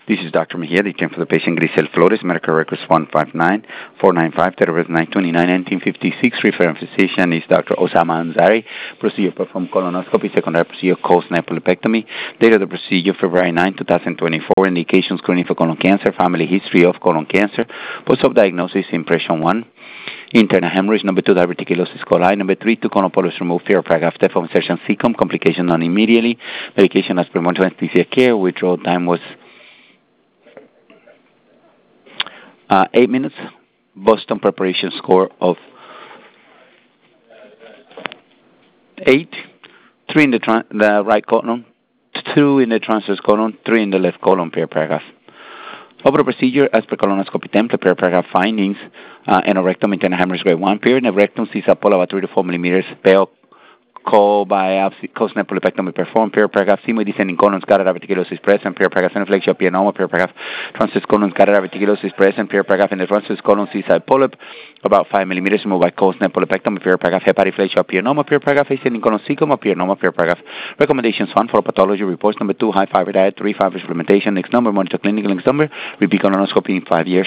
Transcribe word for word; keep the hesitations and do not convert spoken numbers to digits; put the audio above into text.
This is Doctor Mejia, the attempt for the patient Grisel Flores, medical records one five nine four nine five, date of birth nine twenty-nine nineteen fifty-six. Referring physician is Doctor Osama Ansari. Procedure performed colonoscopy, secondary procedure caused nephrolepectomy. Date of the procedure February ninth, twenty twenty-four. Indications screening for colon cancer, family history of colon cancer. Post-op diagnosis, impression one. Internal hemorrhage. Number two, diverticulosis coli. Number three, two colon polyps removed, fear of paragraph depth of insertion cecum. Complication non immediately. Medication as per monitoring anesthesia care. Withdrawal time was Uh, eight minutes. Boston preparation score of eight. Three in the, tra- the right colon, two in the transverse colon, three in the left colon per paragraph. Over the procedure, as per colonoscopy template, per paragraph findings, uh, anorectum, internal hemorrhage grade one, period, and rectum, C S A P O L about three to four millimeters, pale, co biopsy, cause nephrolepectomy performed, per paragraph, sigmoid descending colon, scattered diverticulosis present, per paragraph, inflection of pianoma, per paragraph, transverse colon, scattered diverticulosis present, per paragraph, in the transverse colon, C S A polyp, about five millimeters, removed by cause nephrolepectomy, per paragraph, hepatoflexia of pianoma, per paragraph, ascending colon, cecum of pianoma, per paragraph. Recommendations one, for pathology reports, number two, high fiber diet, three, fiber supplementation, next number, monitor clinical, next number, repeat colonoscopy in five years.